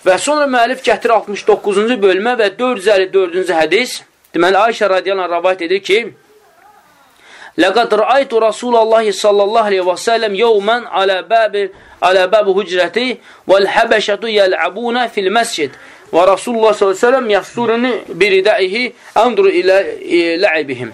Və sonra müəllif gətirir 69-cu bölmə və 454-cü hədis. Deməli, Ayşə radiyallahu anh rəvayət edir ki, لَقَدْ رَأَيْتُ رَسُولَ اللّٰهِ صَلَّى اللّٰهِ عَلَيْهِ وَسَلَّمْ يَوْمًا عَلَى بَابِ هُجْرَتِهِ وَالْحَبَشَةُ يَلْعَبُونَ فِي الْمَسْجِدِ وَرَسُولُ اللّٰهِ صَلَّى اللّٰهِ عَلَيْهِ وَسَلَّمْ يَحْصُرُنِ بِرِدَئِهِ أَنْدُرُ إِلَى لَعِبِهِمْ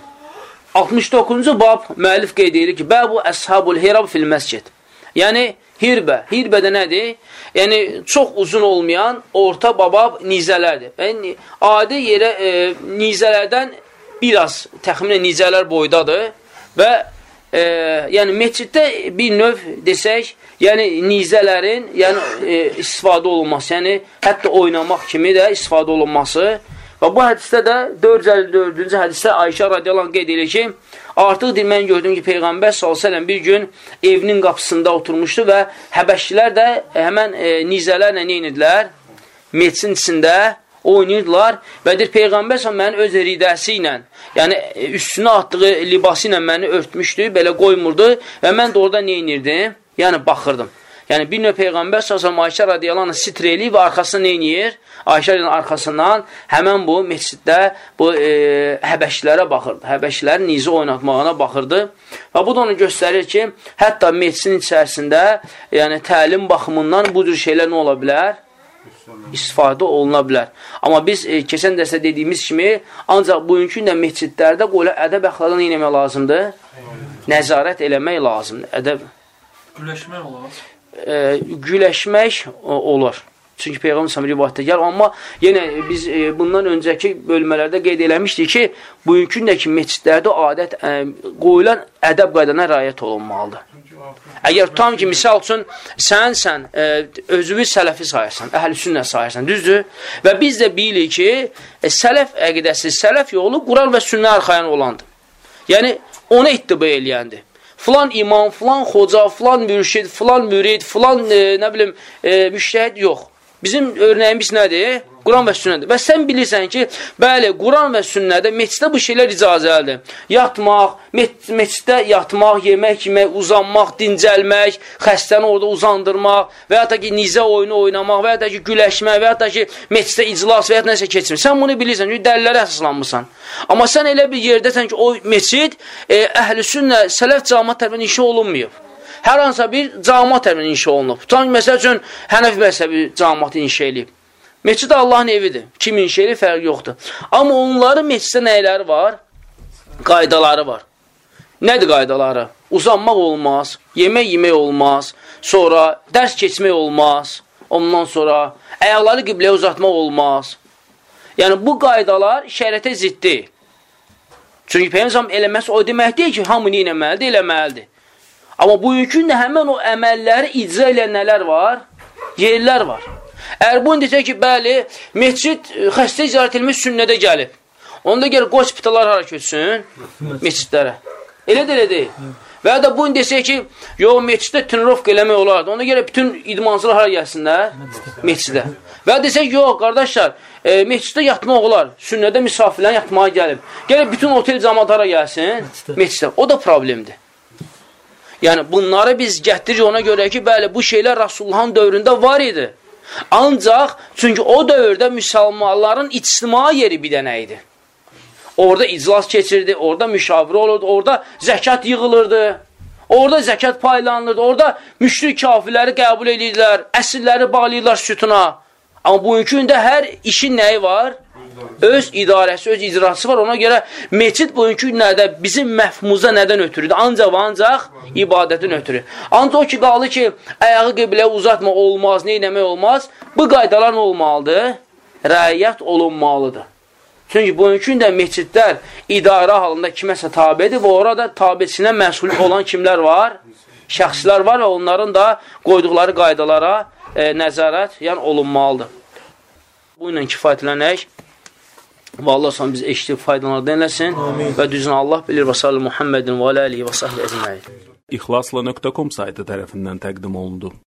69-cu bab müəllif qeyd edir ki, Bəbu əshabul hirab fil məscid. Yəni, hirbə də nədir? Yəni, çox uzun olmayan orta babab nizələrdir. Yəni, adi yerə nizələrdən biraz, təxminən nizələr boydadır və yəni, məsciddə bir növ desək, yəni, nizələrin istifadə olunması, yəni, hətta oynamaq kimi də istifadə olunması. Və bu hədisdə də 454-cü hədisdə Ayşə radiyallahu anh qeyd edir ki, artıq mən gördüm ki, Peyğəmbər s.ə.v bir gün evinin qapısında oturmuşdu və həbəşçilər də həmən nizələrlə neynidilər? Metsin içində oynayırdılar və deyir, Peyğəmbər s.ə.v mənin öz ridəsi ilə, yəni üstünə atdığı libası ilə məni örtmüşdü, belə qoymurdu və mən də orada neynirdim? Yəni, baxırdım. Yəni, bir növ Peyğəmbər s.ə.v Ayşə radiyallahu anh sitr eləyir və arxasına neynir? Ayşə radiyallahu anh arxasından həmən bu məsciddə bu həbəşlərə baxırdı. Həbəşlərin nizə oynatmağına baxırdı. Və bu da onu göstərir ki, hətta məscidin içərisində, yəni təlim baxımından bu cür şeylər nə ola bilər? İstifadə oluna bilər. Amma biz keçən dərsdə dediyimiz kimi, ancaq bugünkü də məscidlərdə ədəb əxlaqa nə eləmək lazımdır? Nəzarət eləmək lazımdır. Ədəb. Güləşmək olar. Güləşmək olur. Çünki Peyğəmbər s.ə.v rivayətdə gəlir. Amma yenə biz bundan öncəki bölmələrdə qeyd eləmişdik ki, bugünkündəki məscidlərdə adət qoyulan ədəb qaydana rəayət olunmalıdır. Əgər tutam ki, misal üçün, sən özünü sələfi sayırsan, əhl-i sünnə sayırsan, düzdür? Və biz də bilirik ki, sələf əqidəsi, sələf yolu Quran və sünnə arxayan olandır. Yəni, ona ittiba eləyəndir. Filan imam, filan xoca, filan mürşid, filan mürid, filan, nə bilim, müştəhid yox. Bizim örnəyimiz nədir? Quran və sünnədir. Və sən bilirsən ki, bəli, Quran və sünnədə, məsciddə bu şeylər icazəlidir. Yatmaq, məsciddə yatmaq, yemək, yemək, uzanmaq, dincəlmək, xəstəni orada uzandırmaq və ya da ki, nizə oyunu oynamaq və ya da ki, güləşmək və ya da ki, məsciddə iclas və ya da nəsə keçmir. Sən bunu bilirsən, çünki dəlillərə əsaslanmısan. Amma sən elə bir yerdəsən ki, o məscid əhl-i sünnə, sələf cəmaət tərəfindən inşa olunmayıb. Hər hansısa bir cəmaət tərəfindən inşa olunub. Tutan ki, məsəl üçün, Hənəfi məzhəbi cəmaatı inşa eləyib. Məscid Allahın evidir. Kim inşa eləyib, fərq yoxdur. Amma onların məsciddə nəyləri var? Qaydaları var. Nədir qaydaları? Uzanmaq olmaz, yemək olmaz, sonra dərs keçmək olmaz, ondan sonra əyaqları qibləyə uzatmaq olmaz. Yəni, bu qaydalar şəriətə ziddir. Çünki Peyğəmbər eləməsi o demək deyil ki, hamını eləməlidir, eləməlidir. Amma bugünkü də həmən o əməlləri icra eləyən nələr var? Yerlər var. Əgər bunu desək ki, bəli, məscid xəstə icazət edilmiş sünnədə gəlib. Onda gəlir hospitalar hara köçsün? Məscidlərə. Elə deyil. Və ya da bunu desək ki, yox, məsciddə trenirovka eləmək olardı. Onda gəlir bütün idmancılar hara gəlsinlər? Məscidə. Və ya desək, yox, qardaşlar, məsciddə yatmaq olar. Sünnədə misafirlərin yatmağa gəlib. Gəlir bütün otel cəmaat hara gəlsin? Məsciddə. O da problemdir. Yəni, bunları biz gətiririk ona görə ki, bəli, bu şeylər Rasulullahın dövründə var idi. Ancaq, çünki o dövrdə müsəlmanların ictimai yeri bir dənə idi. Orada iclas keçirdi, orada müşavirə olurdu, orada zəkat yığılırdı, orada zəkat paylanırdı, orada müşrik kafirləri qəbul edirdilər, əsirləri bağlayırlar sütuna. Amma bugünkü gündə hər işin nəyi var? Öz idarəsi, öz icrası var. Ona görə məscid bugünkü günlərdə bizim məhfumuza nədən ötürüdür? Ancaq ibadətin ötürü. Ancaq o ki, qaldı ki, ayağı qibləyə uzatma olmaz, neynəmək olmaz. Bu qaydalar nə olmalıdır? Rəiyyət olunmalıdır. Çünki bugünkü gündə məscidlər idarə halında kiməsə tabidir və orada tabiçinə məsul olan kimlər var? Şəxslər var və onların da qoyduqları qaydalara nəzarət olunmalıdır. Bu ilə kifayətlənək. Və Allah sana biz eşitib faydalardan eləsin və düzünə Allah bilir və salli Muhammedin və aləlihi və sahlə əcməin. İxlasla.com saytı tərəfindən təqdim olundu.